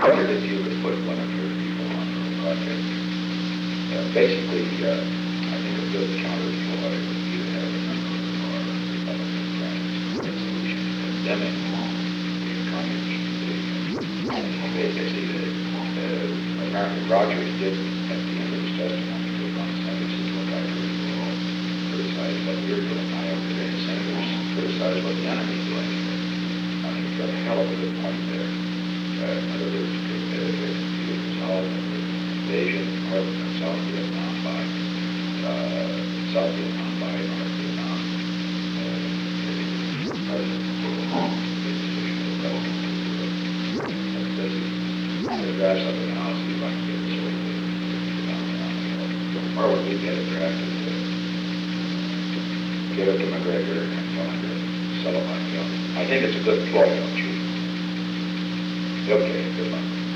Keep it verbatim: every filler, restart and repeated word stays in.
wondered if you could put one of your people on the project. Uh, basically, uh, I think a good counter to what you have a number of our Republican friends resolution condemning the communist. Basically, uh, American Rogers did at the end of his testimony put on sentences what I heard you all criticize what we're doing. I have today senators criticize what the enemy's doing. I mean, you've got a hell of a good point there. Uh, in other words, to, uh, to resolve the invasion of North and South Vietnam by uh, South Vietnam by North Vietnam. Uh, the President will the decision of the President to uh, does he the drafts up in the House, he'd like to get this over with. Or when we get it drafted, uh, give it to McGregor and tell him to sell it like hell. I think it's a good ploy, don't you? Okay, good luck.